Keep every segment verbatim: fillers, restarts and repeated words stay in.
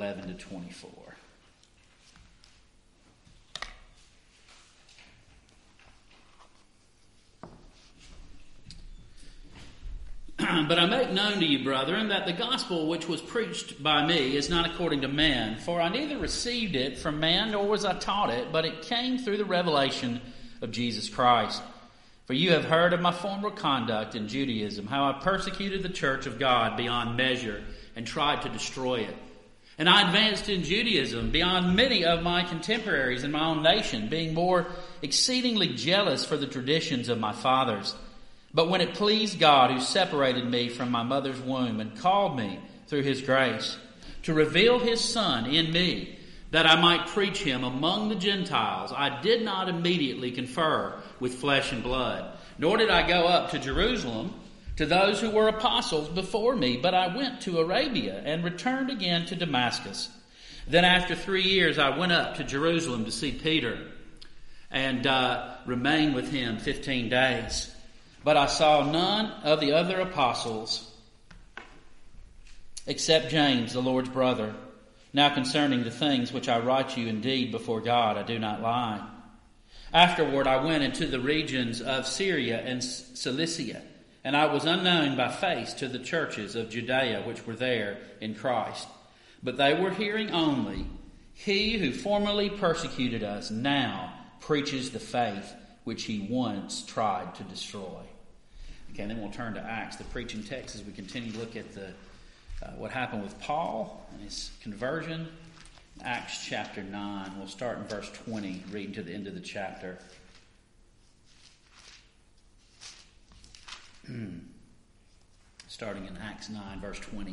eleven to twenty-four. But I make known to you, brethren, that the gospel which was preached by me is not according to man. For I neither received it from man, nor was I taught it, but it came through the revelation of Jesus Christ. For you have heard of my former conduct in Judaism, how I persecuted the church of God beyond measure and tried to destroy it. And I advanced in Judaism beyond many of my contemporaries in my own nation, being more exceedingly jealous for the traditions of my fathers. But when it pleased God, who separated me from my mother's womb and called me through his grace, to reveal his Son in me, that I might preach him among the Gentiles, I did not immediately confer with flesh and blood, nor did I go up to Jerusalem to those who were apostles before me, but I went to Arabia and returned again to Damascus. Then after three years I went up to Jerusalem to see Peter and uh, remained with him fifteen days. But I saw none of the other apostles except James, the Lord's brother. Now concerning the things which I write you, indeed before God I do not lie. Afterward I went into the regions of Syria and Cilicia, and I was unknown by face to the churches of Judea which were there in Christ. But they were hearing only, he who formerly persecuted us now preaches the faith which he once tried to destroy. Okay, and then we'll turn to Acts, the preaching text, as we continue to look at the uh, what happened with Paul and his conversion. Acts chapter nine. We'll start in verse twenty, reading to the end of the chapter. Starting in Acts nine, verse twenty.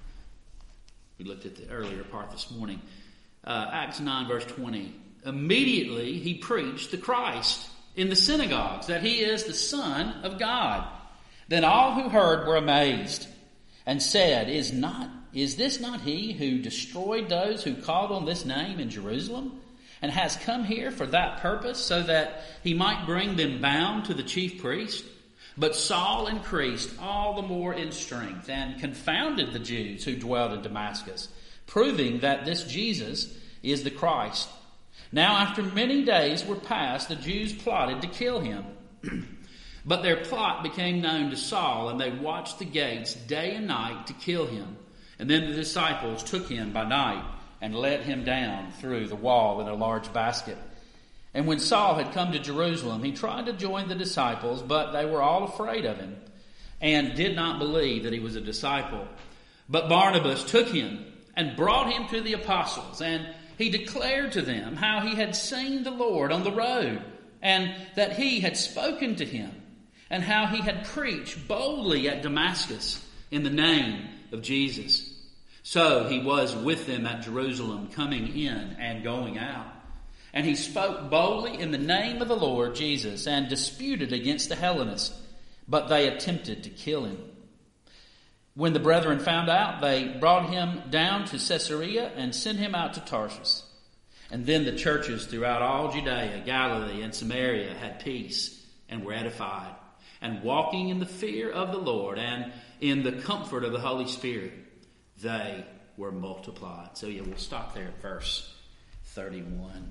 We looked at the earlier part this morning. Uh, Acts nine, verse twenty. Immediately he preached the Christ in the synagogues, that he is the Son of God. Then all who heard were amazed and said, Is not is this not he who destroyed those who called on this name in Jerusalem, and has come here for that purpose, so that he might bring them bound to the chief priest? But Saul increased all the more in strength and confounded the Jews who dwelt in Damascus, proving that this Jesus is the Christ. Now after many days were passed, the Jews plotted to kill him. But their plot became known to Saul, and they watched the gates day and night to kill him. And then the disciples took him by night and let him down through the wall in a large basket. And when Saul had come to Jerusalem, he tried to join the disciples, but they were all afraid of him and did not believe that he was a disciple. But Barnabas took him and brought him to the apostles, and he declared to them how he had seen the Lord on the road, and that he had spoken to him, and how he had preached boldly at Damascus in the name of Jesus. So he was with them at Jerusalem, coming in and going out. And he spoke boldly in the name of the Lord Jesus, and disputed against the Hellenists, but they attempted to kill him. When the brethren found out, they brought him down to Caesarea and sent him out to Tarsus. And then the churches throughout all Judea, Galilee, and Samaria had peace and were edified, and walking in the fear of the Lord and in the comfort of the Holy Spirit, they were multiplied. So yeah, we'll stop there at verse thirty-one.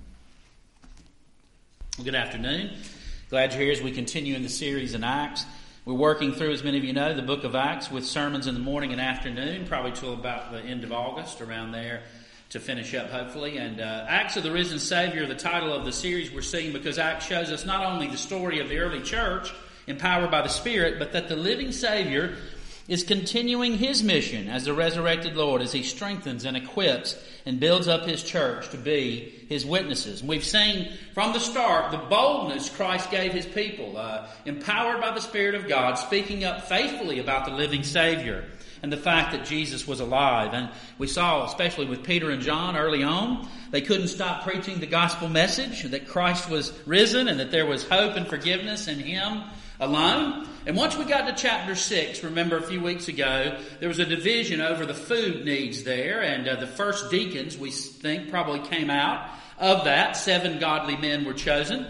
Well, good afternoon. Glad you're here as we continue in the series in Acts. We're working through, as many of you know, the book of Acts with sermons in the morning and afternoon, probably till about the end of August, around there, to finish up, hopefully. And uh, Acts of the Risen Savior, the title of the series we're seeing, because Acts shows us not only the story of the early church, empowered by the Spirit, but that the living Savior is continuing his mission as the resurrected Lord, as he strengthens and equips and builds up his church to be his witnesses. And we've seen from the start the boldness Christ gave his people, uh, empowered by the Spirit of God, speaking up faithfully about the living Savior and the fact that Jesus was alive. And we saw, especially with Peter and John early on, they couldn't stop preaching the gospel message that Christ was risen and that there was hope and forgiveness in him alone. And once we got to chapter six, remember a few weeks ago, there was a division over the food needs there, and uh, the first deacons, we think, probably came out of that. Seven godly men were chosen.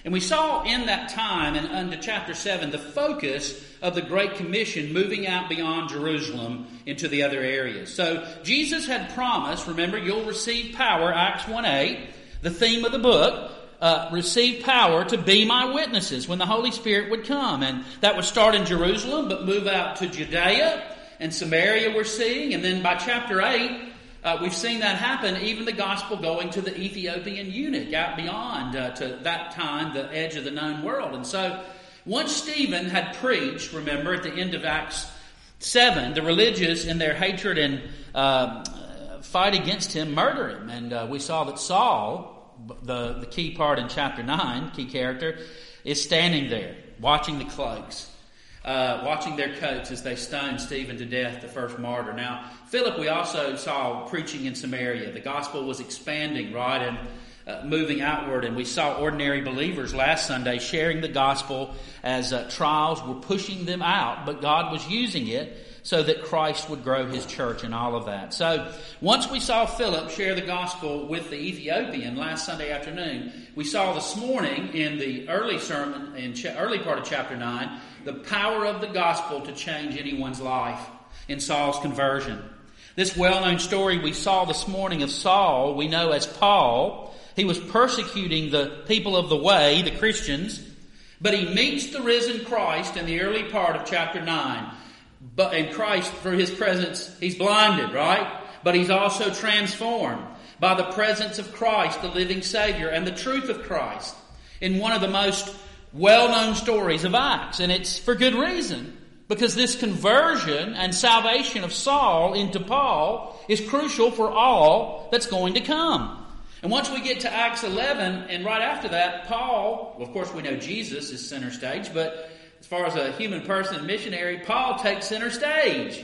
And we saw in that time and under chapter seven the focus of the Great Commission moving out beyond Jerusalem into the other areas. So Jesus had promised, remember, you'll receive power, Acts one eight, the theme of the book, uh, receive power to be my witnesses when the Holy Spirit would come. And that would start in Jerusalem but move out to Judea and Samaria we're seeing. And then by chapter eight, Uh, we've seen that happen, even the gospel going to the Ethiopian eunuch out beyond, uh, to that time, the edge of the known world. And so, once Stephen had preached, remember, at the end of Acts seven, the religious in their hatred and uh, fight against him murder him. And uh, we saw that Saul, the, the key part in chapter nine, key character, is standing there, watching the cloaks. Uh, watching their coats as they stoned Stephen to death, the first martyr. Now, Philip we also saw preaching in Samaria. The gospel was expanding, right, and uh, moving outward. And we saw ordinary believers last Sunday sharing the gospel as uh, trials were pushing them out. But God was using it so that Christ would grow his church and all of that. So, once we saw Philip share the gospel with the Ethiopian last Sunday afternoon, we saw this morning in the early sermon, in ch- early part of chapter nine, the power of the gospel to change anyone's life in Saul's conversion. This well-known story we saw this morning of Saul, we know as Paul. He was persecuting the people of the way, the Christians, but he meets the risen Christ in the early part of chapter nine. But in Christ, for his presence, he's blinded, right? But he's also transformed by the presence of Christ, the living Savior, and the truth of Christ in one of the most well-known stories of Acts. And it's for good reason, because this conversion and salvation of Saul into Paul is crucial for all that's going to come. And once we get to Acts eleven, and right after that, Paul, well, of course we know Jesus is center stage, but as far as a human person, missionary, Paul takes center stage.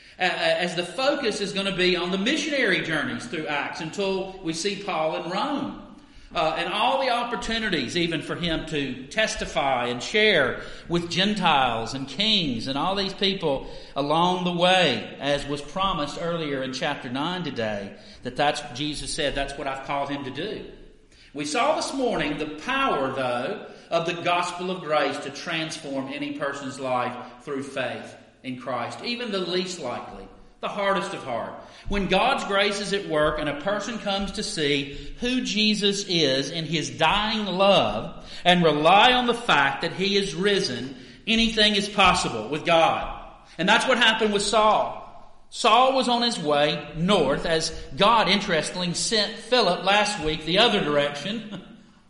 As the focus is going to be on the missionary journeys through Acts until we see Paul in Rome. Uh, and all the opportunities even for him to testify and share with Gentiles and kings and all these people along the way, as was promised earlier in chapter nine today, that that's, Jesus said, that's what I've called him to do. We saw this morning the power, though, of the gospel of grace to transform any person's life through faith in Christ, even the least likely, the hardest of heart. When God's grace is at work and a person comes to see who Jesus is in his dying love and rely on the fact that he is risen, anything is possible with God. And that's what happened with Saul. Saul was on his way north as God, interestingly, sent Philip last week the other direction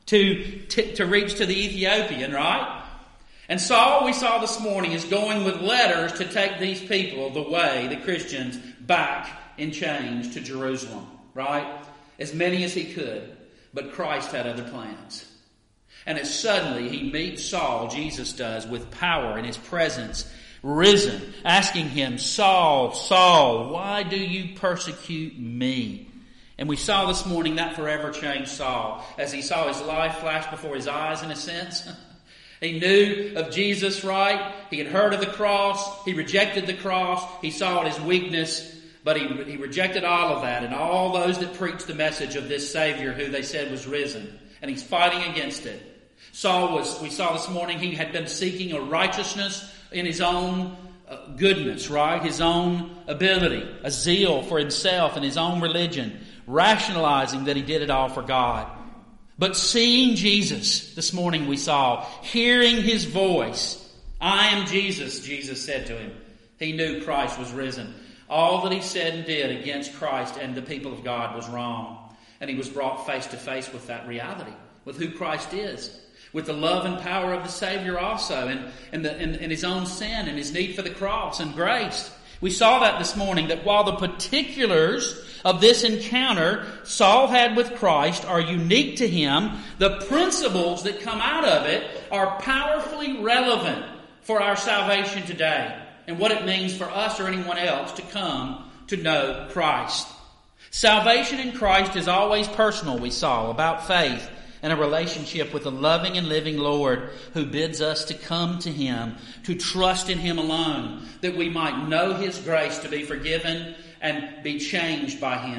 to, to, to reach to the Ethiopian, right? And Saul, we saw this morning, is going with letters to take these people, the way, the Christians, back in chains to Jerusalem, right? As many as he could. But Christ had other plans. And as suddenly he meets Saul, Jesus does, with power in his presence, risen, asking him, Saul, Saul, why do you persecute me? And we saw this morning that forever changed Saul as he saw his life flash before his eyes, in a sense. He knew of Jesus, right? He had heard of the cross. He rejected the cross. He saw it as weakness, but he, he rejected all of that and all those that preached the message of this Savior who they said was risen. And he's fighting against it. Saul was, we saw this morning, he had been seeking a righteousness in his own uh, goodness, right? His own ability, a zeal for himself and his own religion, rationalizing that he did it all for God. But seeing Jesus, this morning we saw, hearing his voice, I am Jesus, Jesus said to him. He knew Christ was risen. All that he said and did against Christ and the people of God was wrong. And he was brought face to face with that reality, with who Christ is, with the love and power of the Savior also, and, and, the, and, and his own sin and his need for the cross and grace. We saw that this morning, that while the particulars of this encounter Saul had with Christ are unique to him, the principles that come out of it are powerfully relevant for our salvation today and what it means for us or anyone else to come to know Christ. Salvation in Christ is always personal, we saw, about faith and a relationship with a loving and living Lord who bids us to come to him, to trust in him alone, that we might know his grace to be forgiven and be changed by him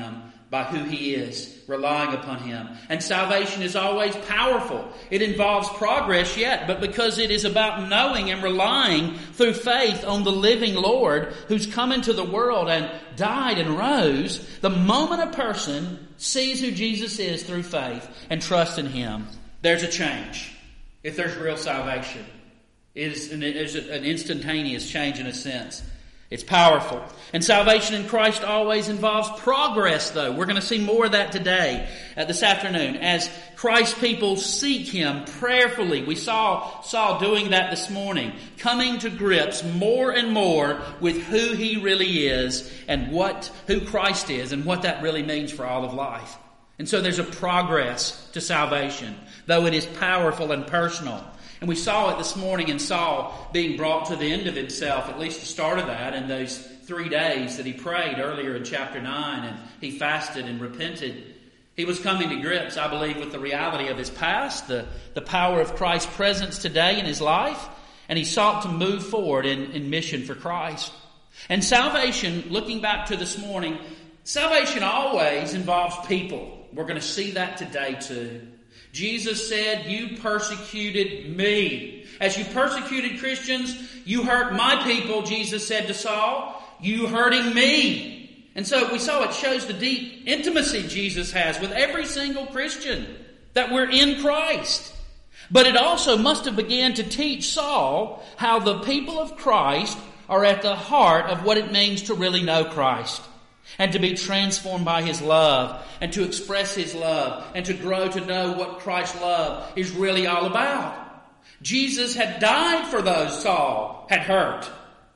by who He is, relying upon Him. And salvation is always powerful. It involves progress yet, but because it is about knowing and relying through faith on the living Lord who's come into the world and died and rose, the moment a person sees who Jesus is through faith and trusts in Him, there's a change. If there's real salvation, it is an, it's an instantaneous change in a sense. It's powerful. And salvation in Christ always involves progress, though. We're going to see more of that today, uh, this afternoon, as Christ's people seek Him prayerfully. We saw Saul doing that this morning, coming to grips more and more with who He really is and what who Christ is and what that really means for all of life. And so there's a progress to salvation, though it is powerful and personal. And we saw it this morning in Saul being brought to the end of himself, at least the start of that, in those three days that he prayed earlier in chapter nine, and he fasted and repented. He was coming to grips, I believe, with the reality of his past, the, the power of Christ's presence today in his life, and he sought to move forward in, in mission for Christ. And salvation, looking back to this morning, salvation always involves people. We're going to see that today too. Jesus said, "You persecuted me." As you persecuted Christians, you hurt my people, Jesus said to Saul. You hurting me. And so we saw it shows the deep intimacy Jesus has with every single Christian, that we're in Christ. But it also must have began to teach Saul how the people of Christ are at the heart of what it means to really know Christ, and to be transformed by His love, and to express His love, and to grow to know what Christ's love is really all about. Jesus had died for those Saul had hurt.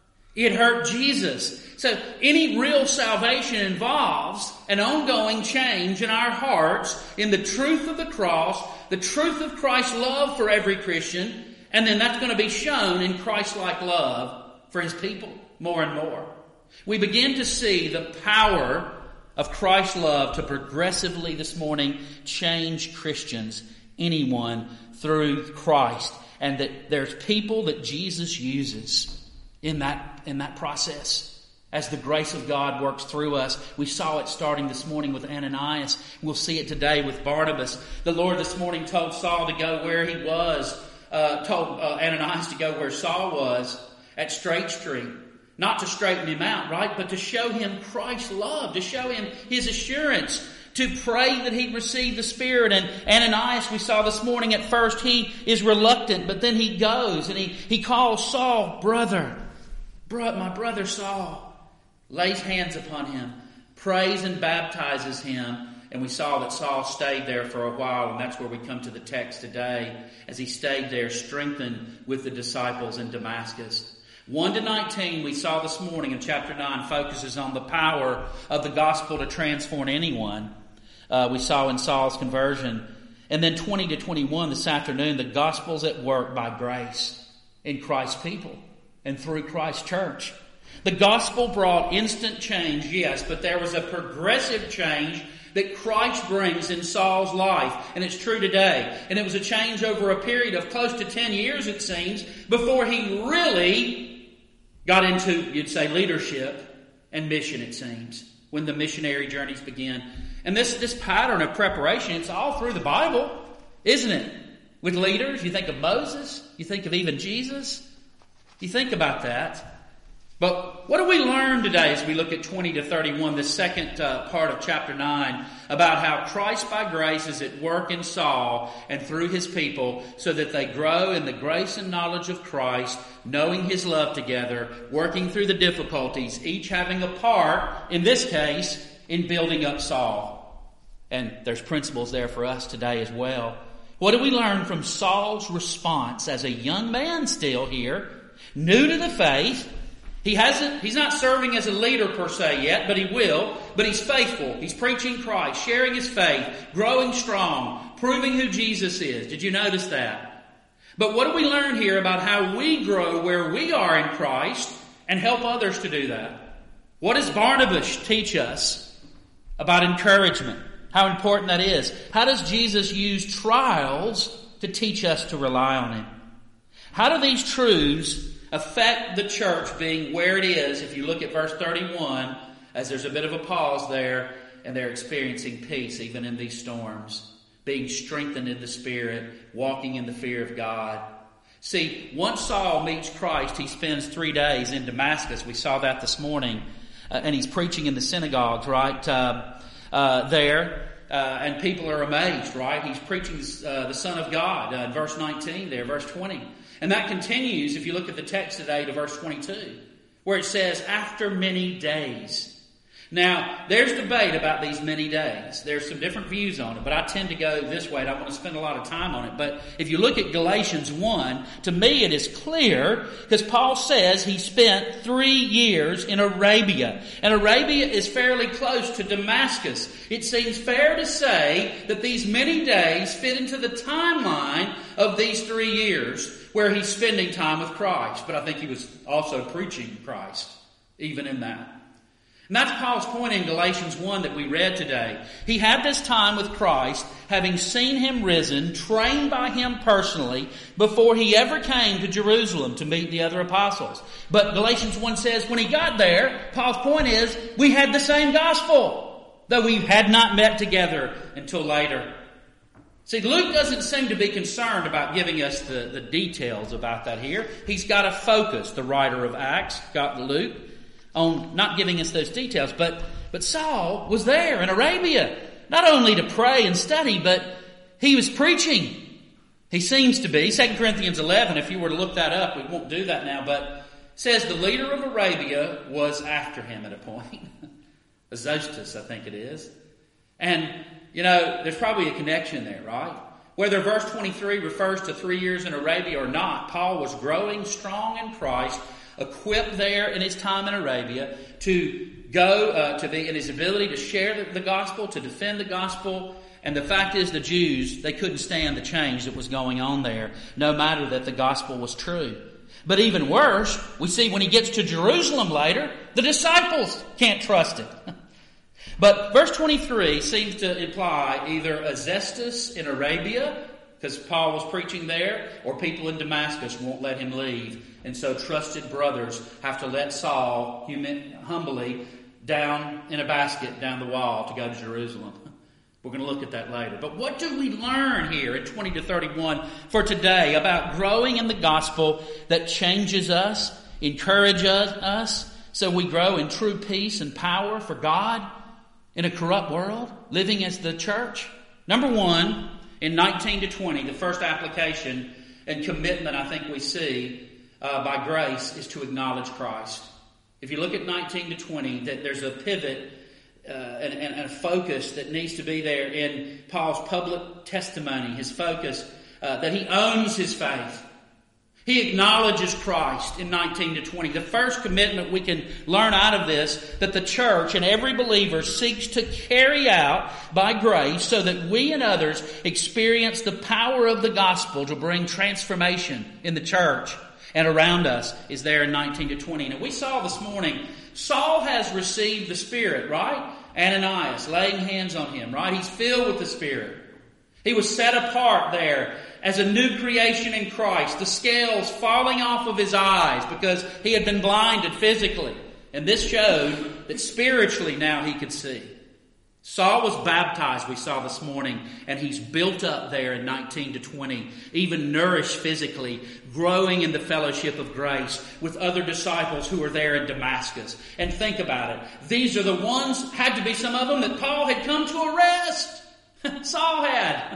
It hurt Jesus. So any real salvation involves an ongoing change in our hearts in the truth of the cross, the truth of Christ's love for every Christian, and then that's going to be shown in Christ-like love for His people more and more. We begin to see the power of Christ's love to progressively this morning change Christians, anyone, through Christ. And that there's people that Jesus uses in that, in that process. As the grace of God works through us. We saw it starting this morning with Ananias. We'll see it today with Barnabas. The Lord this morning told Saul to go where he was, uh, told uh, Ananias to go where Saul was, at Straight Street. Not to straighten him out, right? But to show him Christ's love, to show him His assurance, to pray that he'd receive the Spirit. And Ananias, we saw this morning, at first he is reluctant, but then he goes and he, he calls Saul, brother, bro, my brother Saul, lays hands upon him, prays and baptizes him. And we saw that Saul stayed there for a while, and that's where we come to the text today, as he stayed there, strengthened with the disciples in Damascus. one to nineteen, we saw this morning in chapter nine, focuses on the power of the gospel to transform anyone. Uh, we saw in Saul's conversion. And then twenty to twenty-one this afternoon, the gospel's at work by grace in Christ's people and through Christ's church. The gospel brought instant change, yes, but there was a progressive change that Christ brings in Saul's life. And it's true today. And it was a change over a period of close to ten years, it seems, before he really got into, you'd say, leadership and mission, it seems, when the missionary journeys began. And this, this pattern of preparation, it's all through the Bible, isn't it? With leaders, you think of Moses, you think of even Jesus. You think about that. But what do we learn today as we look at twenty to thirty-one, the second uh, part of chapter nine, about how Christ by grace is at work in Saul and through his people so that they grow in the grace and knowledge of Christ, knowing His love together, working through the difficulties, each having a part, in this case, in building up Saul. And there's principles there for us today as well. What do we learn from Saul's response as a young man still here, new to the faith? He hasn't, he's not serving as a leader per se yet, but he will. But he's faithful. He's preaching Christ, sharing his faith, growing strong, proving who Jesus is. Did you notice that? But what do we learn here about how we grow where we are in Christ and help others to do that? What does Barnabas teach us about encouragement? How important that is. How does Jesus use trials to teach us to rely on Him? How do these truths affect the church being where it is? If you look at verse thirty-one, as there's a bit of a pause there, and they're experiencing peace even in these storms, being strengthened in the Spirit, walking in the fear of God. See, once Saul meets Christ, he spends three days in Damascus. We saw that this morning. Uh, and he's preaching in the synagogues, right, uh, uh, there. Uh, and people are amazed, right? He's preaching uh, the Son of God uh, in verse nineteen there, verse twenty. And that continues, if you look at the text today, to verse twenty-two, where it says, after many days. Now, there's debate about these many days. There's some different views on it, but I tend to go this way. I don't want to spend a lot of time on it. But if you look at Galatians one, to me it is clear, because Paul says he spent three years in Arabia. And Arabia is fairly close to Damascus. It seems fair to say that these many days fit into the timeline of these three years where he's spending time with Christ. But I think he was also preaching Christ, even in that. And that's Paul's point in Galatians one that we read today. He had this time with Christ, having seen him risen, trained by him personally, before he ever came to Jerusalem to meet the other apostles. But Galatians one says when he got there, Paul's point is, we had the same gospel, though we had not met together until later. See, Luke doesn't seem to be concerned about giving us the, the details about that here. He's got a focus, the writer of Acts, got Luke, on not giving us those details. But but Saul was there in Arabia, not only to pray and study, but he was preaching. He seems to be. Second Corinthians eleven, if you were to look that up, we won't do that now, but it says the leader of Arabia was after him at a point. Azotus, I think it is. And, you know, there's probably a connection there, right? Whether verse twenty-three refers to three years in Arabia or not, Paul was growing strong in Christ, equipped there in his time in Arabia to go uh, to be in his ability to share the, the gospel, to defend the gospel. And the fact is, the Jews, they couldn't stand the change that was going on there, no matter that the gospel was true. But even worse, we see when he gets to Jerusalem later, the disciples can't trust it. But verse twenty-three seems to imply either Azotus in Arabia, because Paul was preaching there, or people in Damascus won't let him leave. And so trusted brothers have to let Saul hum- humbly down in a basket down the wall to go to Jerusalem. We're going to look at that later. But what do we learn here in twenty to thirty-one for today about growing in the gospel that changes us, encourages us, so we grow in true peace and power for God in a corrupt world, living as the church? Number one, in nineteen to twenty, the first application and commitment I think we see uh, by grace is to acknowledge Christ. If you look at nineteen to twenty, that there's a pivot uh, and, and, and a focus that needs to be there in Paul's public testimony, his focus uh, that he owns his faith. He acknowledges Christ in nineteen to twenty. The first commitment we can learn out of this, that the church and every believer seeks to carry out by grace so that we and others experience the power of the gospel to bring transformation in the church and around us, is there in nineteen to twenty. Now we saw this morning, Saul has received the Spirit, right? Ananias laying hands on him, right? He's filled with the Spirit. He was set apart there as a new creation in Christ, the scales falling off of his eyes because he had been blinded physically. And this showed that spiritually now he could see. Saul was baptized, we saw this morning, and he's built up there in nineteen to twenty, even nourished physically, growing in the fellowship of grace with other disciples who were there in Damascus. And think about it. These are the ones, had to be some of them, that Paul had come to arrest. Saul had.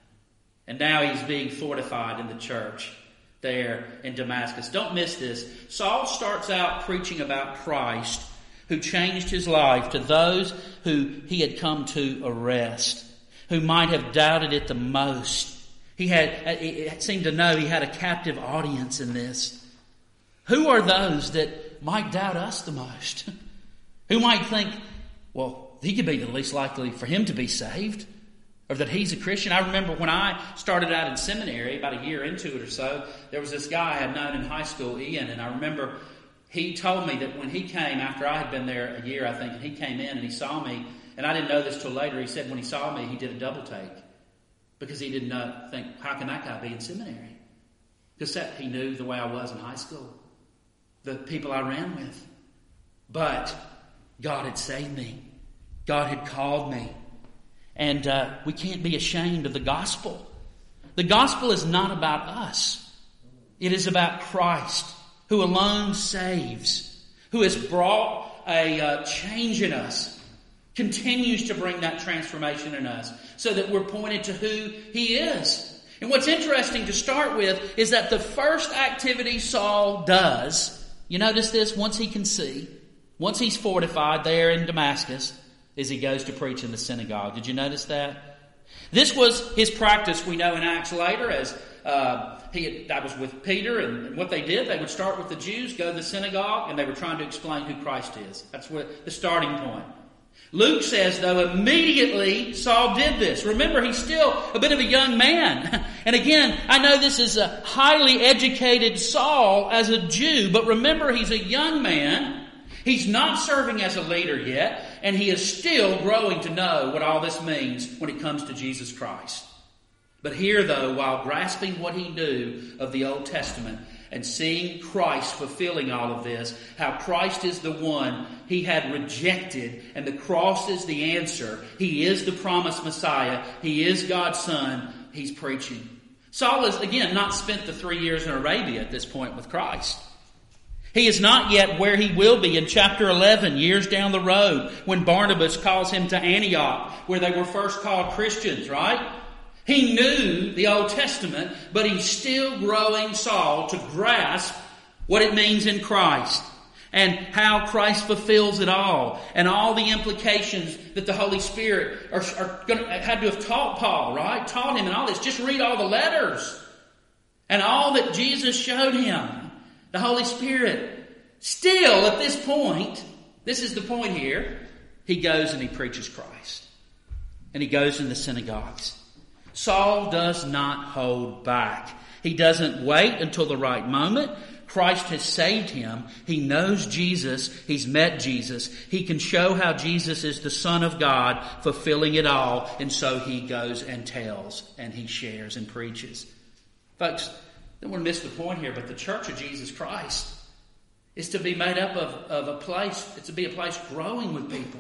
And now he's being fortified in the church there in Damascus. Don't miss this. Saul starts out preaching about Christ, who changed his life, to those who he had come to arrest, who might have doubted it the most. He had, it seemed to know he had a captive audience in this. Who are those that might doubt us the most? Who might think, well, he could be the least likely for him to be saved, or that he's a Christian? I remember when I started out in seminary, about a year into it or so, there was this guy I had known in high school, Ian, and I remember he told me that when he came, after I had been there a year, I think, and he came in and he saw me, and I didn't know this till later, he said when he saw me, he did a double take, because he didn't know, think, how can that guy be in seminary? Because that, he knew the way I was in high school, the people I ran with. But God had saved me. God had called me. And uh, we can't be ashamed of the gospel. The gospel is not about us. It is about Christ, who alone saves, who has brought a uh, change in us, continues to bring that transformation in us, so that we're pointed to who He is. And what's interesting to start with is that the first activity Saul does, you notice this, once he can see, once he's fortified there in Damascus, is he goes to preach in the synagogue. Did you notice that? This was his practice, we know in Acts later, as uh, he had, that was with Peter, and, and what they did, they would start with the Jews, go to the synagogue, and they were trying to explain who Christ is. That's what the starting point. Luke says, though, immediately Saul did this. Remember, he's still a bit of a young man. And again, I know this is a highly educated Saul as a Jew, but remember, he's a young man. He's not serving as a leader yet, and he is still growing to know what all this means when it comes to Jesus Christ. But here, though, while grasping what he knew of the Old Testament and seeing Christ fulfilling all of this, how Christ is the one he had rejected and the cross is the answer. He is the promised Messiah. He is God's Son. He's preaching. Saul has, again, not spent the three years in Arabia at this point with Christ. He is not yet where he will be in chapter eleven, years down the road, when Barnabas calls him to Antioch, where they were first called Christians, right? He knew the Old Testament, but he's still growing Saul to grasp what it means in Christ and how Christ fulfills it all and all the implications that the Holy Spirit are, are going to, had to have taught Paul, right? Taught him and all this. Just read all the letters and all that Jesus showed him. The Holy Spirit. Still, at this point, this is the point here, he goes and he preaches Christ. And he goes in the synagogues. Saul does not hold back. He doesn't wait until the right moment. Christ has saved him. He knows Jesus. He's met Jesus. He can show how Jesus is the Son of God, fulfilling it all. And so he goes and tells and he shares and preaches. Folks, don't want to miss the point here, but the Church of Jesus Christ is to be made up of, of a place, it's to be a place growing with people.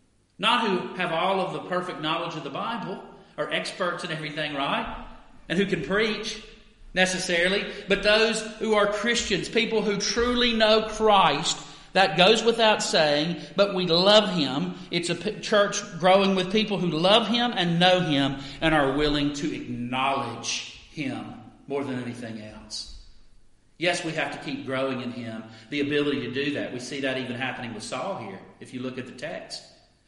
Not who have all of the perfect knowledge of the Bible, or experts in everything, right? And who can preach necessarily, but those who are Christians, people who truly know Christ. That goes without saying, but we love Him. It's a p- church growing with people who love Him and know Him and are willing to acknowledge Him more than anything else. Yes, we have to keep growing in Him, the ability to do that. We see that even happening with Saul here, if you look at the text.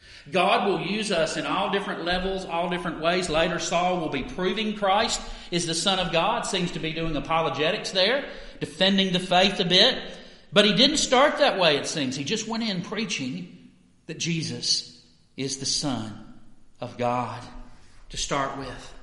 God will use us in all different levels, all different ways. Later, Saul will be proving Christ is the Son of God. Seems to be doing apologetics there, defending the faith a bit. But he didn't start that way, it seems. He just went in preaching that Jesus is the Son of God to start with.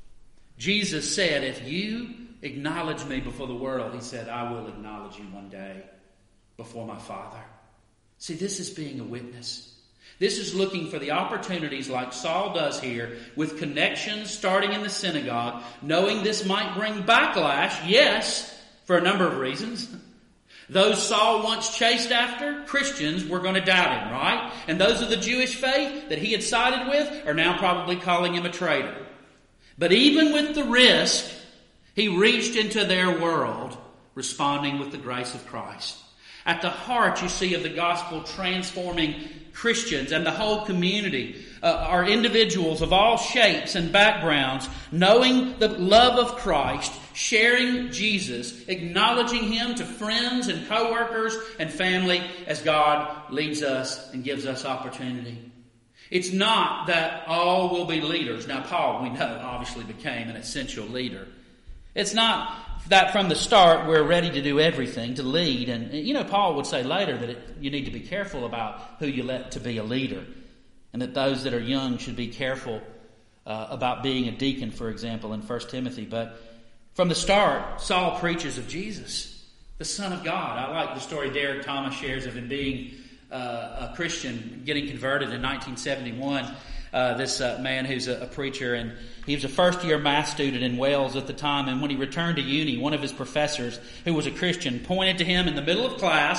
Jesus said, if you acknowledge me before the world, He said, I will acknowledge you one day before my Father. See, this is being a witness. This is looking for the opportunities like Saul does here, with connections starting in the synagogue, knowing this might bring backlash, yes, for a number of reasons. Those Saul once chased after, Christians, were going to doubt him, right? And those of the Jewish faith that he had sided with are now probably calling him a traitor. But even with the risk, he reached into their world, responding with the grace of Christ. At the heart, you see, of the gospel transforming Christians and the whole community uh, are individuals of all shapes and backgrounds, knowing the love of Christ, sharing Jesus, acknowledging Him to friends and co-workers and family as God leads us and gives us opportunity. It's not that all will be leaders. Now, Paul, we know, obviously became an essential leader. It's not that from the start we're ready to do everything, to lead. And, you know, Paul would say later that it, you need to be careful about who you let to be a leader. And that those that are young should be careful uh, about being a deacon, for example, in First Timothy. But from the start, Saul preaches of Jesus, the Son of God. I like the story Derek Thomas shares of him being uh, a Christian, getting converted in nineteen seventy-one. Uh, this uh, man who's a, a preacher, and he was a first-year math student in Wales at the time, and when he returned to uni, one of his professors, who was a Christian, pointed to him in the middle of class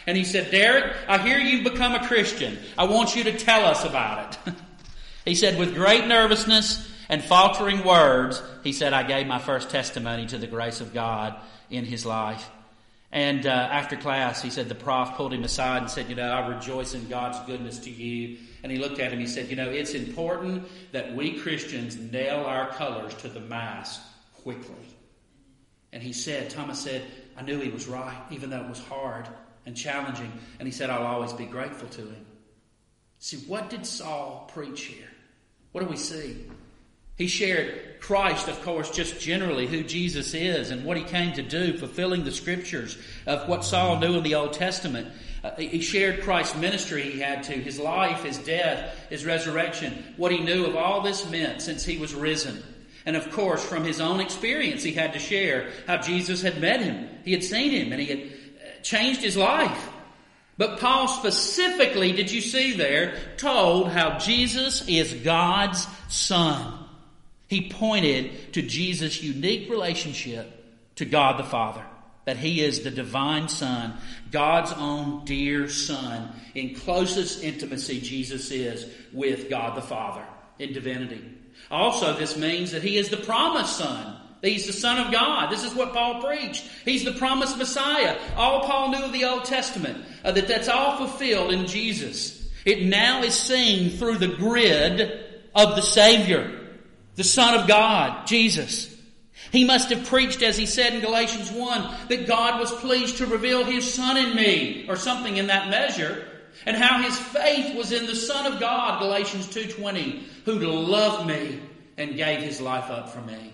And he said, Derek, I hear you've become a Christian. I want you to tell us about it. He said, with great nervousness and faltering words, he said, I gave my first testimony to the grace of God in his life. And uh, after class, he said the prof pulled him aside and said, you know, I rejoice in God's goodness to you. And he looked at him, he said, you know, it's important that we Christians nail our colors to the mast quickly. And he said, Thomas said, I knew he was right, even though it was hard and challenging. And he said, I'll always be grateful to him. See, what did Saul preach here? What do we see? He shared Christ, of course, just generally who Jesus is and what he came to do, fulfilling the scriptures of what Saul knew in the Old Testament. Uh, he shared Christ's ministry he had to, his life, his death, his resurrection, what he knew of all this meant since he was risen. And of course, from his own experience, he had to share how Jesus had met him. He had seen him and he had changed his life. But Paul specifically, did you see there, told how Jesus is God's Son. He pointed to Jesus' unique relationship to God the Father. That he is the divine Son, God's own dear Son. In closest intimacy, Jesus is with God the Father in divinity. Also, this means that he is the promised Son. He's the Son of God. This is what Paul preached. He's the promised Messiah. All Paul knew of the Old Testament, uh, that that's all fulfilled in Jesus. It now is seen through the grid of the Savior, the Son of God, Jesus. He must have preached, as he said in Galatians one, that God was pleased to reveal his Son in me, or something in that measure, and how his faith was in the Son of God, Galatians two twenty, who loved me and gave his life up for me.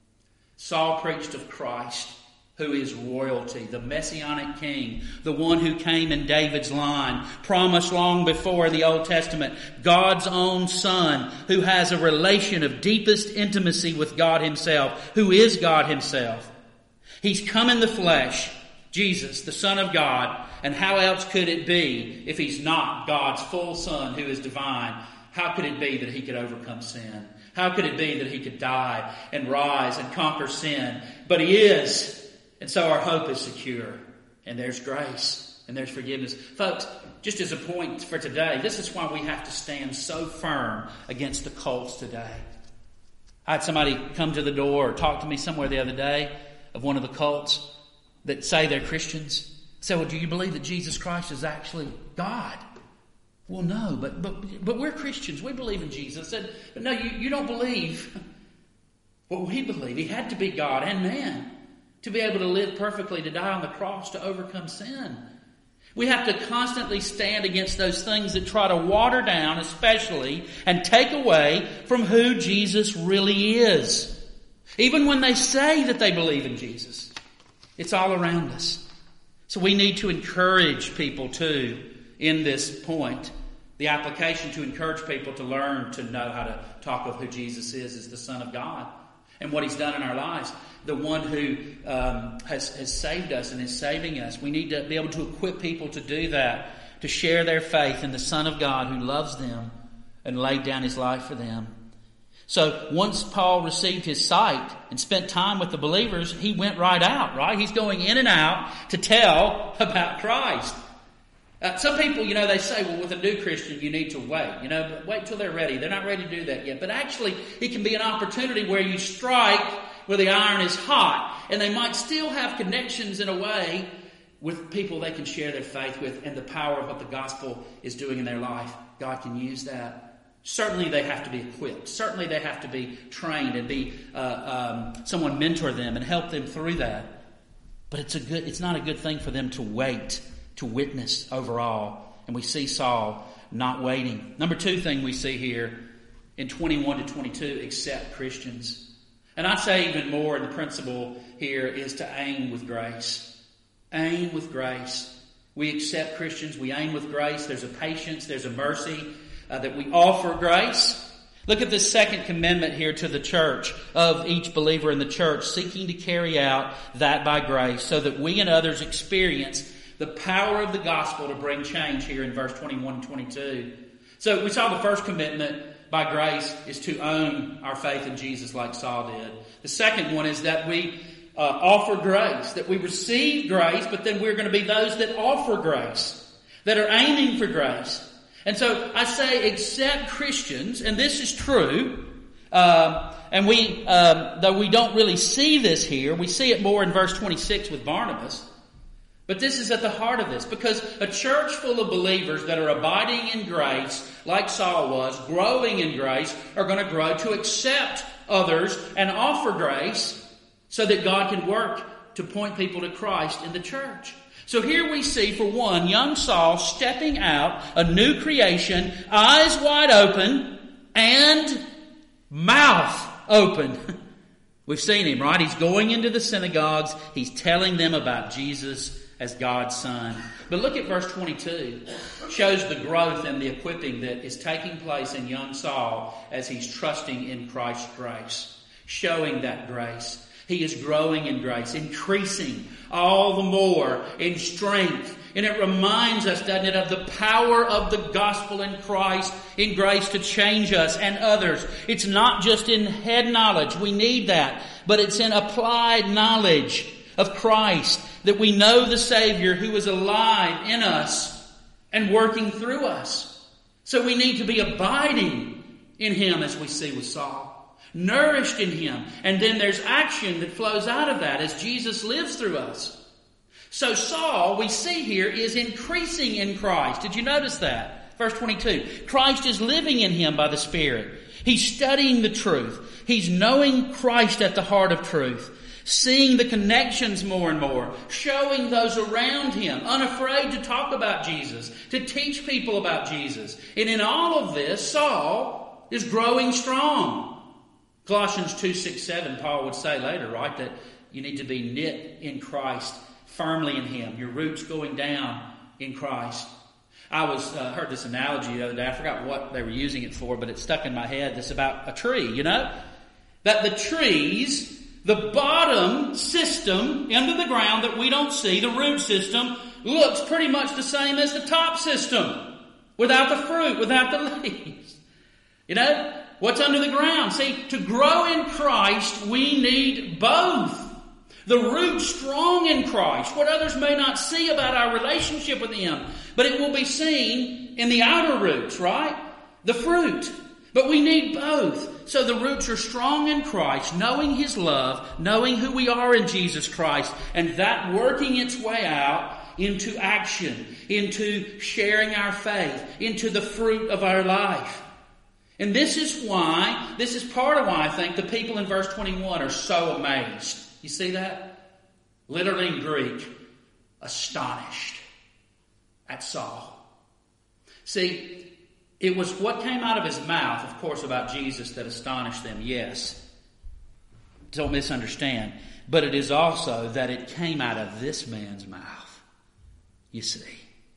Saul preached of Christ, who is royalty, the Messianic King, the one who came in David's line, promised long before in the Old Testament, God's own Son, who has a relation of deepest intimacy with God himself, who is God himself. He's come in the flesh, Jesus, the Son of God, and how else could it be if he's not God's full Son who is divine? How could it be that he could overcome sin? How could it be that he could die and rise and conquer sin? But he is. And so our hope is secure. And there's grace. And there's forgiveness. Folks, just as a point for today, this is why we have to stand so firm against the cults today. I had somebody come to the door or talk to me somewhere the other day of one of the cults that say they're Christians. Say, well, do you believe that Jesus Christ is actually God? Well, no, but but but we're Christians. We believe in Jesus. I said, but no, you, you don't believe what we believe. He had to be God and man to be able to live perfectly, to die on the cross, to overcome sin. We have to constantly stand against those things that try to water down, especially, and take away from who Jesus really is. Even when they say that they believe in Jesus, it's all around us. So we need to encourage people too in this point. The application to encourage people to learn to know how to talk of who Jesus is, is the Son of God and what he's done in our lives. The one who um, has, has saved us and is saving us. We need to be able to equip people to do that, to share their faith in the Son of God who loves them and laid down his life for them. So once Paul received his sight and spent time with the believers, he went right out, right? He's going in and out to tell about Christ. Uh, some people, you know, they say, well, with a new Christian, you need to wait. You know, but wait till they're ready. They're not ready to do that yet. But actually, it can be an opportunity where you strike where the iron is hot. And they might still have connections in a way with people they can share their faith with and the power of what the gospel is doing in their life. God can use that. Certainly they have to be equipped. Certainly they have to be trained and be uh, um, someone mentor them and help them through that. But it's a good. It's not a good thing for them to wait to witness overall. And we see Saul not waiting. Number two thing we see here in twenty-one to twenty-two, accept Christians. And I'd say even more, the principle here is to aim with grace. Aim with grace. We accept Christians. We aim with grace. There's a patience. There's a mercy uh, that we offer grace. Look at this second commandment here to the church of each believer in the church, seeking to carry out that by grace so that we and others experience the power of the gospel to bring change here in verse twenty-one and twenty-two. So we saw the first commitment by grace is to own our faith in Jesus like Saul did. The second one is that we uh, offer grace, that we receive grace, but then we're going to be those that offer grace, that are aiming for grace. And so I say, except Christians, and this is true, uh, and we, um, though we don't really see this here, we see it more in verse twenty-six with Barnabas. But this is at the heart of this, because a church full of believers that are abiding in grace, like Saul was, growing in grace, are going to grow to accept others and offer grace so that God can work to point people to Christ in the church. So here we see, for one, young Saul stepping out, a new creation, eyes wide open, and mouth open. We've seen him, right? He's going into the synagogues. He's telling them about Jesus as God's Son. But look at verse twenty-two. It shows the growth and the equipping that is taking place in young Saul as he's trusting in Christ's grace. Showing that grace. He is growing in grace, increasing all the more in strength. And it reminds us, doesn't it, of the power of the gospel in Christ, in grace to change us and others. It's not just in head knowledge. We need that. But it's in applied knowledge of Christ, that we know the Savior who is alive in us and working through us. So we need to be abiding in Him, as we see with Saul. Nourished in Him. And then there's action that flows out of that as Jesus lives through us. So Saul, we see here, is increasing in Christ. Did you notice that? Verse twenty-two. Christ is living in him by the Spirit. He's studying the truth. He's knowing Christ at the heart of truth. Seeing the connections more and more. Showing those around him. Unafraid to talk about Jesus. To teach people about Jesus. And in all of this, Saul is growing strong. Colossians two, six, seven, Paul would say later, right, that you need to be knit in Christ, firmly in Him. Your roots going down in Christ. I was uh, heard this analogy the other day. I forgot what they were using it for, but it stuck in my head. This about a tree, you know? That the trees, the bottom system under the ground that we don't see, the root system, looks pretty much the same as the top system. Without the fruit, without the leaves. You know? What's under the ground? See, to grow in Christ, we need both. The root strong in Christ, what others may not see about our relationship with Him, but it will be seen in the outer roots, right? The fruit. But we need both. So the roots are strong in Christ, knowing His love, knowing who we are in Jesus Christ, and that working its way out into action, into sharing our faith, into the fruit of our life. And this is why, this is part of why I think the people in verse twenty-one are so amazed. You see that? Literally in Greek, astonished at Saul. See, it was what came out of his mouth, of course, about Jesus that astonished them, yes. Don't misunderstand. But it is also that it came out of this man's mouth. You see,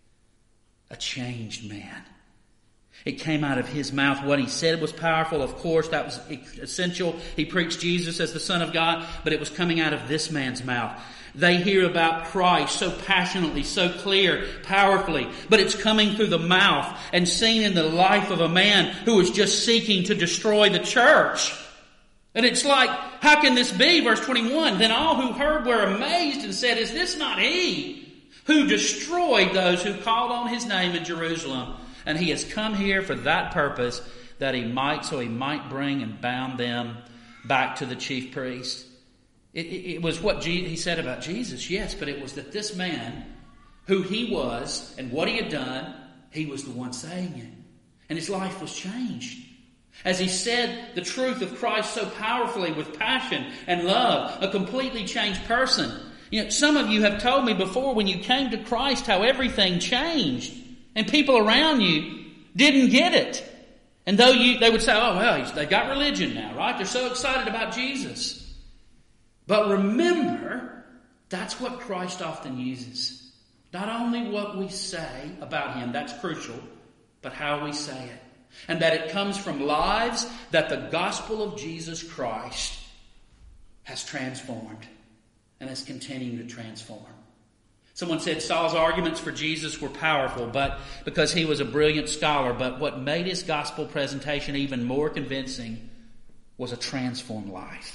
a changed man. It came out of his mouth. What he said was powerful. Of course, that was essential. He preached Jesus as the Son of God, but it was coming out of this man's mouth. They hear about Christ so passionately, so clear, powerfully, but it's coming through the mouth and seen in the life of a man who is just seeking to destroy the church. And it's like, how can this be? Verse twenty-one, then all who heard were amazed and said, is this not he who destroyed those who called on his name in Jerusalem? And he has come here for that purpose, that he might, so he might bring and bound them back to the chief priest. It, it, it was what Je- he said about Jesus, yes, but it was that this man, who he was and what he had done, he was the one saying it. And his life was changed. As he said the truth of Christ so powerfully with passion and love, a completely changed person. You know, some of you have told me before when you came to Christ how everything changed. And people around you didn't get it. And though you, they would say, oh, well, they've got religion now, right? They're so excited about Jesus. But remember, that's what Christ often uses. Not only what we say about Him, that's crucial, but how we say it. And that it comes from lives that the gospel of Jesus Christ has transformed and is continuing to transform. Someone said Saul's arguments for Jesus were powerful, but because he was a brilliant scholar, but what made his gospel presentation even more convincing was a transformed life.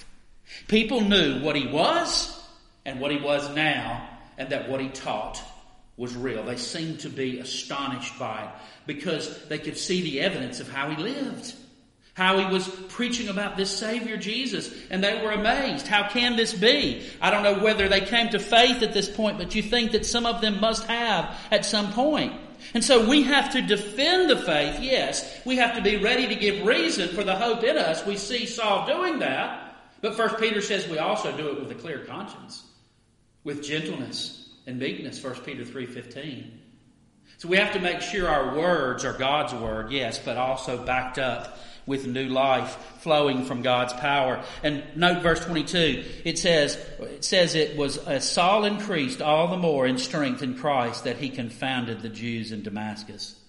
People knew what he was and what he was now, and that what he taught was real. They seemed to be astonished by it because they could see the evidence of how he lived, how he was preaching about this Savior Jesus, and they were amazed. How can this be? I don't know whether they came to faith at this point, but you think that some of them must have at some point. And so we have to defend the faith, yes. We have to be ready to give reason for the hope in us. We see Saul doing that. But First Peter says we also do it with a clear conscience, with gentleness and meekness, First Peter three fifteen. So we have to make sure our words are God's word, yes, but also backed up with new life flowing from God's power. And note verse twenty-two, it says, it says it was as Saul increased all the more in strength in Christ that he confounded the Jews in Damascus.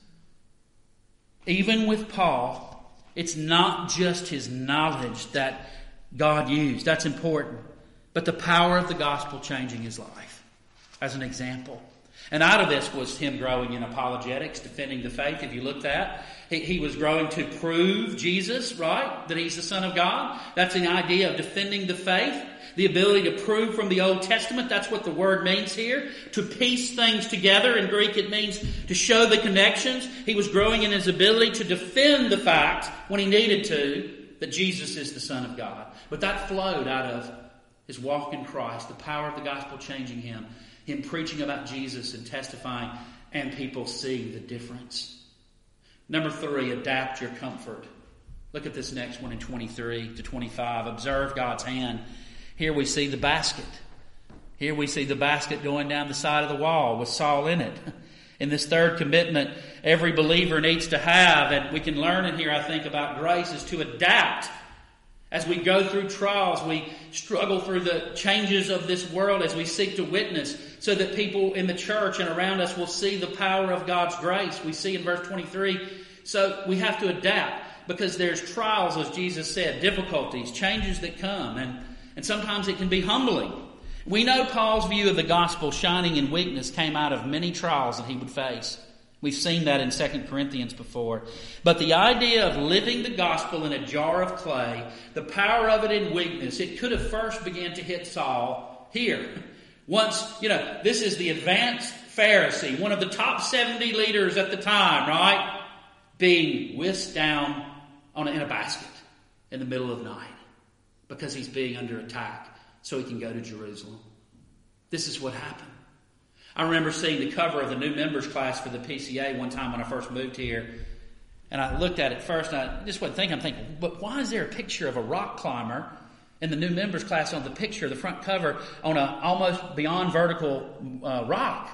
Even with Paul, it's not just his knowledge that God used. That's important. But the power of the gospel changing his life, as an example. And out of this was him growing in apologetics, defending the faith. If you looked at, he, he was growing to prove Jesus, right? That he's the Son of God. That's an idea of defending the faith. The ability to prove from the Old Testament. That's what the word means here. To piece things together. In Greek it means to show the connections. He was growing in his ability to defend the fact, when he needed to, that Jesus is the Son of God. But that flowed out of his walk in Christ, the power of the gospel changing him, him preaching about Jesus and testifying, and people seeing the difference. Number three, adapt your comfort. Look at this next one in twenty-three to twenty-five. Observe God's hand. Here we see the basket. Here we see the basket going down the side of the wall with Saul in it. In this third commitment, every believer needs to have, and we can learn in here, I think, about grace, is to adapt. As we go through trials, we struggle through the changes of this world as we seek to witness so that people in the church and around us will see the power of God's grace. We see in verse twenty-three, so we have to adapt because there's trials, as Jesus said, difficulties, changes that come, and, and sometimes it can be humbling. We know Paul's view of the gospel shining in weakness came out of many trials that he would face. We've seen that in Second Corinthians before. But the idea of living the gospel in a jar of clay, the power of it in weakness, it could have first began to hit Saul here. Once, you know, this is the advanced Pharisee, one of the top seventy leaders at the time, right? Being whisked down on a, in a basket in the middle of the night because he's being under attack so he can go to Jerusalem. This is what happened. I remember seeing the cover of the new members class for the P C A one time when I first moved here. And I looked at it first and I just wasn't thinking, I'm thinking, but why is there a picture of a rock climber in the new members class on the picture, the front cover, on a almost beyond vertical uh, rock?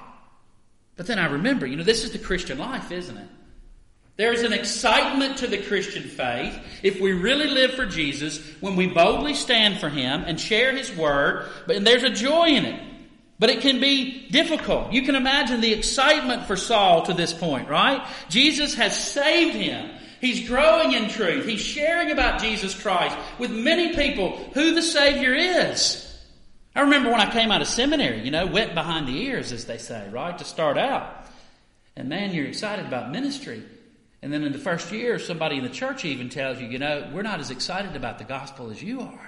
But then I remember, you know, this is the Christian life, isn't it? There's an excitement to the Christian faith if we really live for Jesus, when we boldly stand for Him and share His Word, but and there's a joy in it. But it can be difficult. You can imagine the excitement for Saul to this point, right? Jesus has saved him. He's growing in truth. He's sharing about Jesus Christ with many people who the Savior is. I remember when I came out of seminary, you know, wet behind the ears, as they say, right, to start out. And man, you're excited about ministry. And then in the first year, somebody in the church even tells you, you know, we're not as excited about the gospel as you are.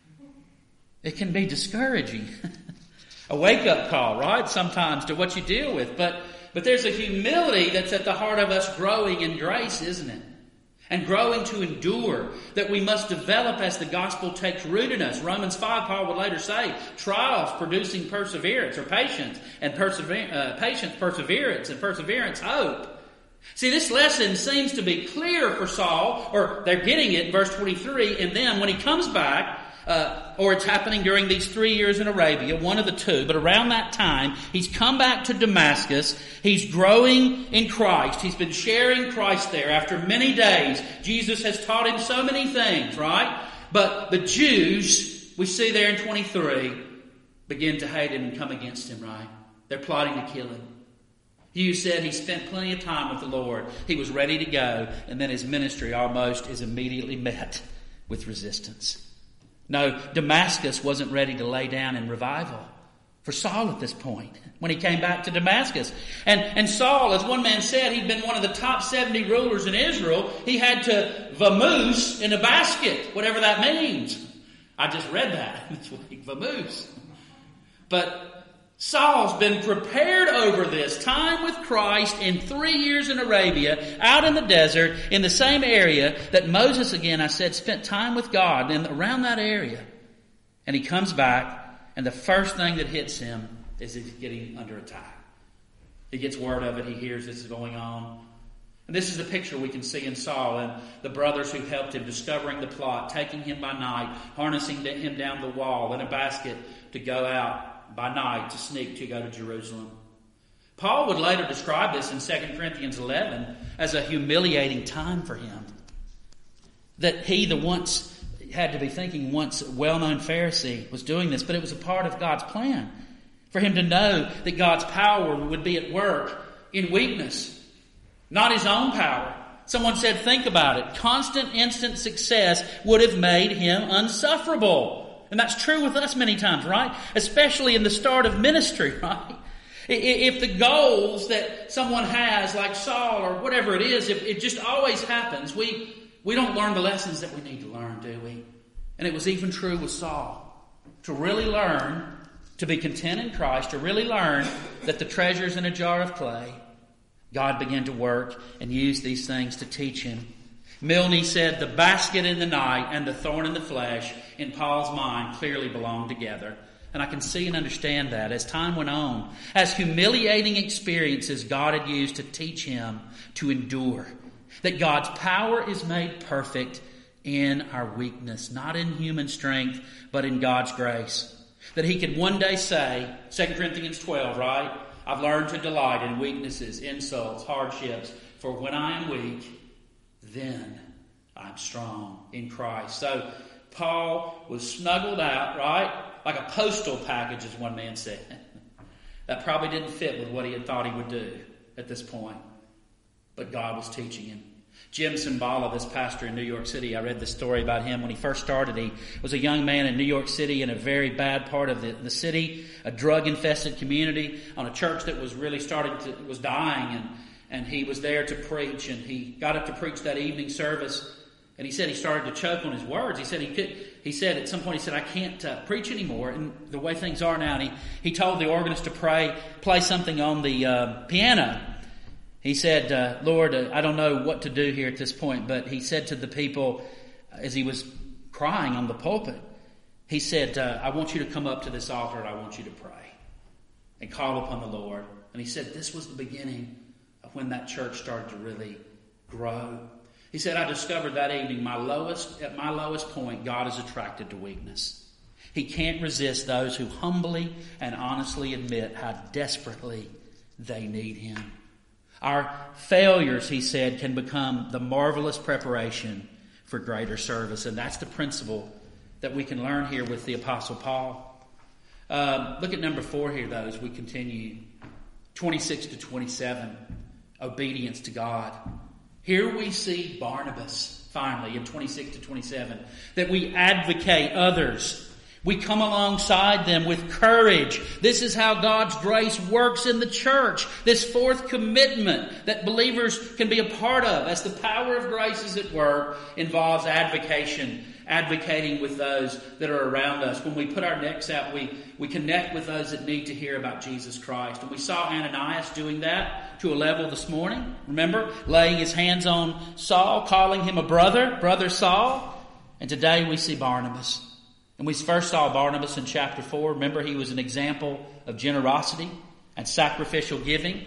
It can be discouraging. A wake-up call, right, sometimes to what you deal with. But but there's a humility that's at the heart of us growing in grace, isn't it? And growing to endure, that we must develop as the gospel takes root in us. Romans five, Paul would later say, trials producing perseverance or patience, and persever- uh, patience, perseverance, and perseverance, hope. See, this lesson seems to be clear for Saul, or they're getting it in verse twenty-three, and then when he comes back, Uh, or it's happening during these three years in Arabia, one of the two. But around that time, he's come back to Damascus. He's growing in Christ. He's been sharing Christ there after many days. Jesus has taught him so many things, right? But the Jews, we see there in twenty-three, begin to hate him and come against him, right? They're plotting to kill him. You said he spent plenty of time with the Lord. He was ready to go. And then his ministry almost is immediately met with resistance. No, Damascus wasn't ready to lay down in revival for Saul at this point when he came back to Damascus. And, and Saul, as one man said, he'd been one of the top seventy rulers in Israel. He had to vamoose in a basket, whatever that means. I just read that this week, vamoose. But Saul's been prepared over this time with Christ in three years in Arabia, out in the desert, in the same area that Moses, again, I said, spent time with God and around that area. And he comes back, and the first thing that hits him is he's getting under attack. He gets word of it. He hears this is going on. And this is the picture we can see in Saul and the brothers who helped him, discovering the plot, taking him by night, harnessing him down the wall in a basket to go out by night to sneak to go to Jerusalem. Paul would later describe this in Second Corinthians eleven as a humiliating time for him. That he, the once had to be thinking once well-known Pharisee, was doing this, but it was a part of God's plan for him to know that God's power would be at work in weakness. Not his own power. Someone said, think about it. Constant, instant success would have made him unsufferable. And that's true with us many times, right? Especially in the start of ministry, right? If the goals that someone has, like Saul or whatever it is, if it just always happens, we, we don't learn the lessons that we need to learn, do we? And it was even true with Saul. To really learn to be content in Christ, to really learn that the treasure's in a jar of clay, God began to work and use these things to teach him. Milne said the basket in the night and the thorn in the flesh in Paul's mind clearly belonged together. And I can see and understand that as time went on, as humiliating experiences God had used to teach him to endure. That God's power is made perfect in our weakness, not in human strength, but in God's grace. That he could one day say, Second Corinthians twelve, right? I've learned to delight in weaknesses, insults, hardships, for when I am weak, then I'm strong in Christ. So Paul was snuggled out, right? Like a postal package, as one man said. That probably didn't fit with what he had thought he would do at this point. But God was teaching him. Jim Cymbala, this pastor in New York City, I read the story about him when he first started. He was a young man in New York City in a very bad part of the, the city, a drug-infested community, on a church that was really starting to, was dying, and, and he was there to preach, and he got up to preach that evening service, and he said he started to choke on his words. He said he could, he said at some point, he said, I can't uh, preach anymore, and the way things are now, and he, he told the organist to pray, play something on the uh, piano. He said, uh, Lord, uh, I don't know what to do here at this point, but he said to the people as he was crying on the pulpit, he said, uh, I want you to come up to this altar and I want you to pray and call upon the Lord. And he said this was the beginning of when that church started to really grow. He said, I discovered that evening my lowest, at my lowest point, God is attracted to weakness. He can't resist those who humbly and honestly admit how desperately they need him. Our failures, he said, can become the marvelous preparation for greater service. And that's the principle that we can learn here with the Apostle Paul. Uh, look at number four here, though, as we continue. twenty-six to twenty-seven, obedience to God. Here we see Barnabas, finally, in twenty-six to twenty-seven, that we advocate others. We come alongside them with courage. This is how God's grace works in the church. This fourth commitment that believers can be a part of as the power of grace is at work involves advocation, advocating with those that are around us. When we put our necks out, we, we connect with those that need to hear about Jesus Christ. And we saw Ananias doing that to a level this morning. Remember, laying his hands on Saul, calling him a brother, brother Saul. And today we see Barnabas. And we first saw Barnabas in chapter four. Remember, he was an example of generosity and sacrificial giving.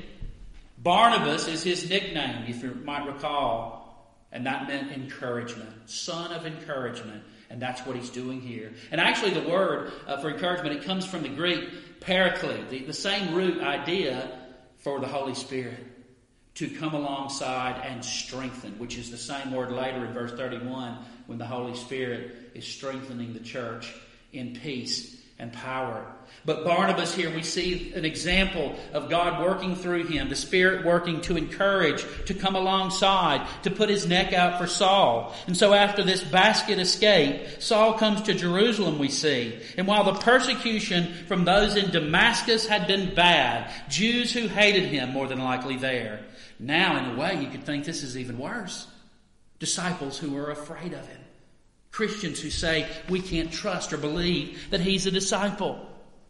Barnabas is his nickname, if you might recall. And that meant encouragement, son of encouragement. And that's what he's doing here. And actually the word uh, for encouragement, it comes from the Greek paraclete, the, the same root idea for the Holy Spirit. To come alongside and strengthen, which is the same word later in verse thirty-one when the Holy Spirit is strengthening the church in peace and power. But Barnabas here, we see an example of God working through him, the Spirit working to encourage, to come alongside, to put his neck out for Saul. And so after this basket escape, Saul comes to Jerusalem, we see. And while the persecution from those in Damascus had been bad, Jews who hated him more than likely there, now in a way you could think this is even worse. Disciples who are afraid of him. Christians who say we can't trust or believe that he's a disciple.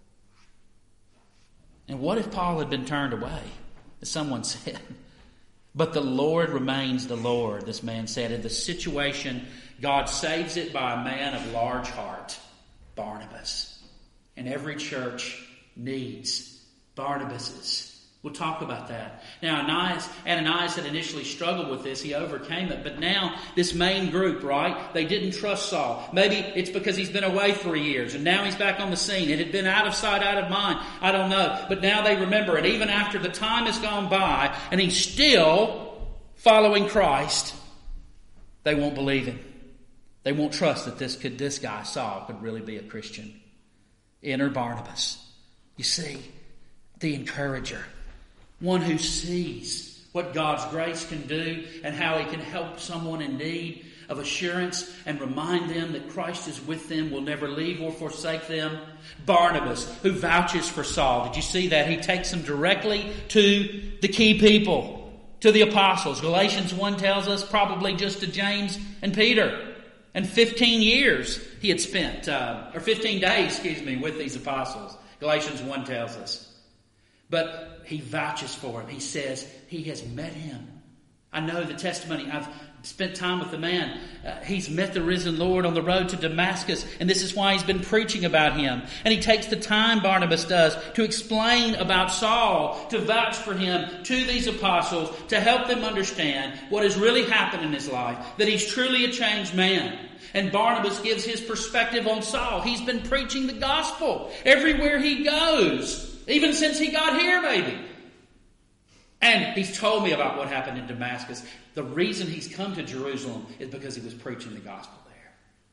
And what if Paul had been turned away, as someone said? But the Lord remains the Lord, this man said. In the situation, God saves it by a man of large heart, Barnabas. And every church needs Barnabases. We'll talk about that. Now, Ananias, Ananias had initially struggled with this. He overcame it. But now, this main group, right? They didn't trust Saul. Maybe it's because he's been away for years and now he's back on the scene. It had been out of sight, out of mind. I don't know. But now they remember it. Even after the time has gone by and he's still following Christ, they won't believe him. They won't trust that this could, this guy, Saul, could really be a Christian. Enter Barnabas. You see, the encourager. One who sees what God's grace can do and how he can help someone in need of assurance and remind them that Christ is with them, will never leave or forsake them. Barnabas, who vouches for Saul. Did you see that? He takes him directly to the key people, to the apostles. Galatians one tells us probably just to James and Peter. And fifteen years he had spent, uh, or fifteen days, excuse me, with these apostles. Galatians one tells us. But he vouches for him. He says he has met him. I know the testimony. I've spent time with the man. Uh, he's met the risen Lord on the road to Damascus, and this is why he's been preaching about him. And he takes the time, Barnabas does, to explain about Saul, to vouch for him to these apostles, to help them understand what has really happened in his life, that he's truly a changed man. And Barnabas gives his perspective on Saul. He's been preaching the gospel everywhere he goes. Even since he got here, maybe. And he's told me about what happened in Damascus. The reason he's come to Jerusalem is because he was preaching the gospel there.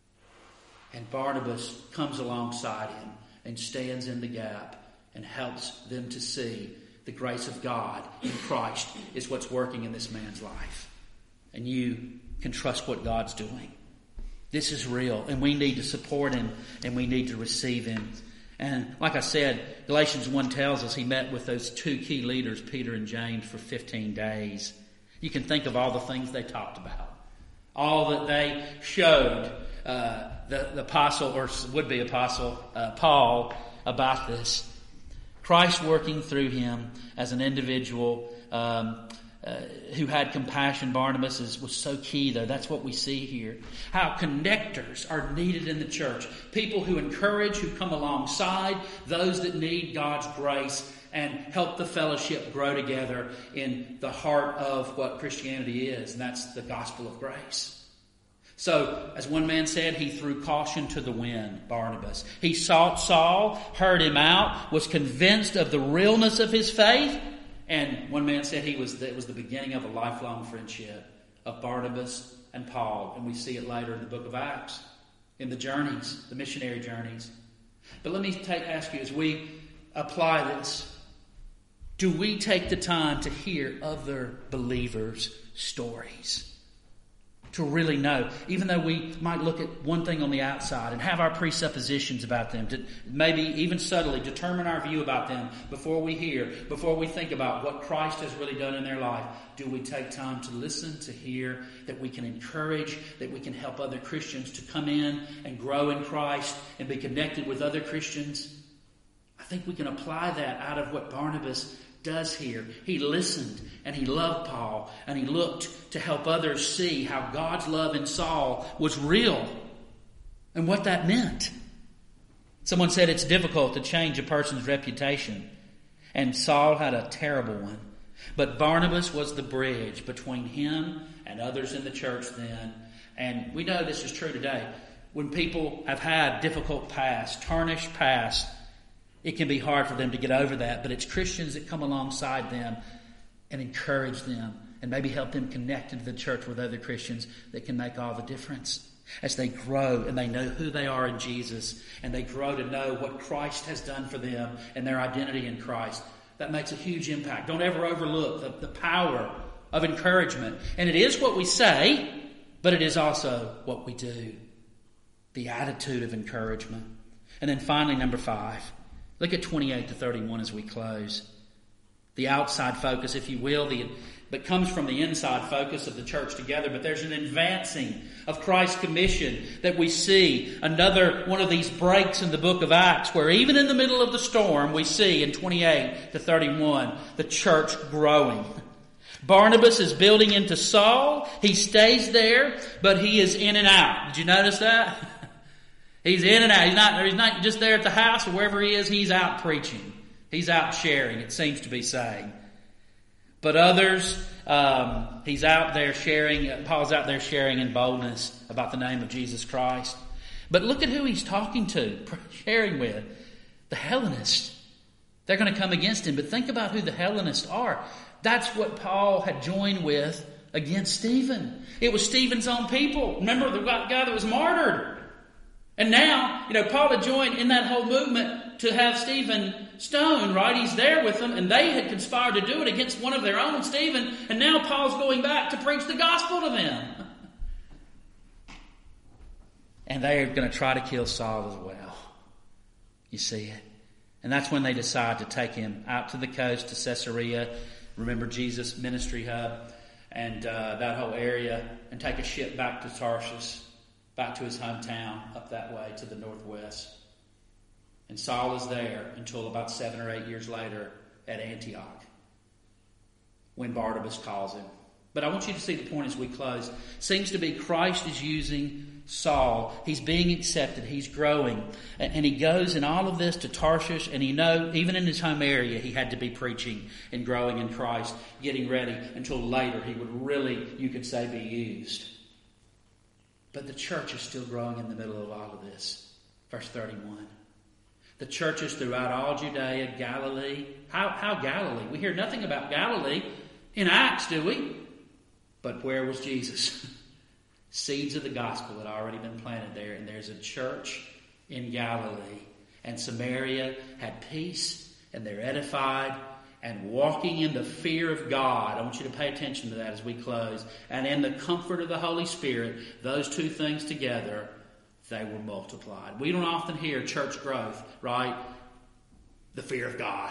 And Barnabas comes alongside him and stands in the gap and helps them to see the grace of God in Christ is what's working in this man's life. And you can trust what God's doing. This is real, and we need to support him, and we need to receive him. And like I said, Galatians one tells us he met with those two key leaders, Peter and James, for fifteen days. You can think of all the things they talked about. All that they showed uh, the, the apostle, or would-be apostle, uh, Paul, about this. Christ working through him as an individual um, uh, who had compassion. Barnabas is, was so key, though. That's what we see here. How connectors are needed in the church. People who encourage, who come alongside those that need God's grace and help the fellowship grow together in the heart of what Christianity is, and that's the gospel of grace. So, as one man said, he threw caution to the wind, Barnabas. He sought Saul, heard him out, was convinced of the realness of his faith, and one man said he was the, it was the beginning of a lifelong friendship of Barnabas and Paul, and we see it later in the book of Acts, in the journeys, the missionary journeys. But let me take, ask you, as we apply this, do we take the time to hear other believers' stories? To really know, even though we might look at one thing on the outside and have our presuppositions about them, to maybe even subtly determine our view about them before we hear, before we think about what Christ has really done in their life, do we take time to listen, to hear, that we can encourage, that we can help other Christians to come in and grow in Christ and be connected with other Christians? I think we can apply that out of what Barnabas does here. He listened and he loved Paul, and he looked to help others see how God's love in Saul was real and what that meant. Someone said it's difficult to change a person's reputation, and Saul had a terrible one. But Barnabas was the bridge between him and others in the church then. And we know this is true today. When people have had difficult past, tarnished past, it can be hard for them to get over that, but it's Christians that come alongside them and encourage them and maybe help them connect into the church with other Christians that can make all the difference as they grow and they know who they are in Jesus, and they grow to know what Christ has done for them and their identity in Christ. That makes a huge impact. Don't ever overlook the, the power of encouragement. And it is what we say, but it is also what we do. The attitude of encouragement. And then finally, number five. Look at twenty-eight to thirty-one as we close. The outside focus, if you will. The, that comes from the inside focus of the church together, but there's an advancing of Christ's commission that we see. Another one of these breaks in the book of Acts, where even in the middle of the storm, we see in twenty-eight to thirty-one, the church growing. Barnabas is building into Saul. He stays there, but he is in and out. Did you notice that? He's in and out. He's not, he's not just there at the house or wherever he is. He's out preaching. He's out sharing, it seems to be saying. But others, um, he's out there sharing, Paul's out there sharing in boldness about the name of Jesus Christ. But look at who he's talking to, sharing with. The Hellenists. They're going to come against him, but think about who the Hellenists are. That's what Paul had joined with against Stephen. It was Stephen's own people. Remember the guy that was martyred? And now, you know, Paul had joined in that whole movement to have Stephen stoned, right? He's there with them, and they had conspired to do it against one of their own, Stephen, and now Paul's going back to preach the gospel to them. And they are going to try to kill Saul as well. You see it? And that's when they decide to take him out to the coast to Caesarea. Remember Jesus' ministry hub and uh, that whole area, and take a ship back to Tarshish, back to his hometown up that way to the northwest. And Saul is there until about seven or eight years later at Antioch, when Barnabas calls him. But I want you to see the point as we close. Seems to be Christ is using Saul. He's being accepted. He's growing. And he goes in all of this to Tarshish, and he knows, even in his home area, he had to be preaching and growing in Christ, getting ready until later he would really, you could say, be used. But the church is still growing in the middle of all of this. Verse thirty-one. The churches throughout all Judea, Galilee. How, how Galilee? We hear nothing about Galilee in Acts, do we? But where was Jesus? Seeds of the gospel had already been planted there, and there's a church in Galilee. And Samaria had peace, and they're edified, and walking in the fear of God. I want you to pay attention to that as we close. And in the comfort of the Holy Spirit, those two things together, they were multiplied. We don't often hear church growth, right? The fear of God.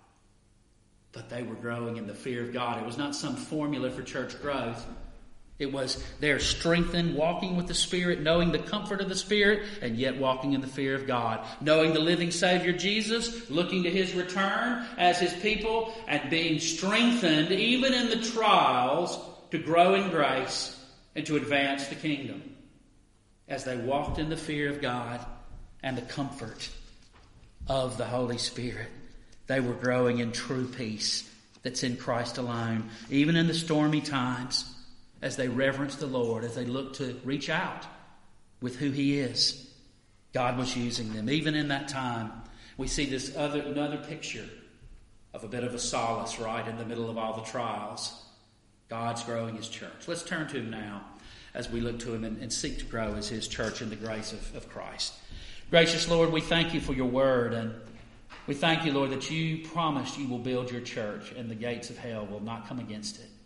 But they were growing in the fear of God. It was not some formula for church growth. It was they're strengthened, walking with the Spirit, knowing the comfort of the Spirit, and yet walking in the fear of God. Knowing the living Savior Jesus, looking to His return as His people, and being strengthened even in the trials to grow in grace and to advance the kingdom. As they walked in the fear of God and the comfort of the Holy Spirit, they were growing in true peace that's in Christ alone, even in the stormy times, as they reverence the Lord, as they look to reach out with who He is. God was using them. Even in that time, we see this other another picture of a bit of a solace, right, in the middle of all the trials. God's growing His church. Let's turn to Him now as we look to Him and, and seek to grow as His church in the grace of, of Christ. Gracious Lord, we thank You for Your word, and we thank You, Lord, that You promised You will build Your church and the gates of hell will not come against it.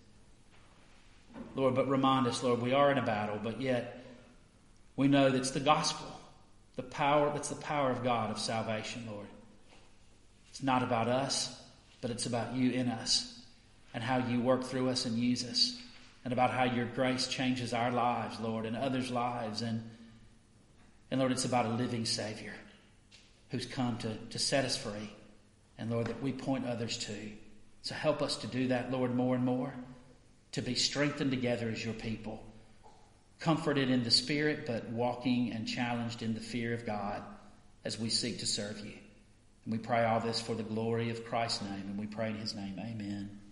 Lord, but remind us, Lord, we are in a battle, but yet we know that it's the gospel, the power, that's the power of God of salvation, Lord. It's not about us, but it's about You in us and how You work through us and use us, and about how Your grace changes our lives, Lord, and others' lives. And, and Lord, it's about a living Savior who's come to, to set us free, and Lord, that we point others to. So help us to do that, Lord, more and more, to be strengthened together as Your people, comforted in the Spirit, but walking and challenged in the fear of God as we seek to serve You. And we pray all this for the glory of Christ's name, and we pray in His name. Amen.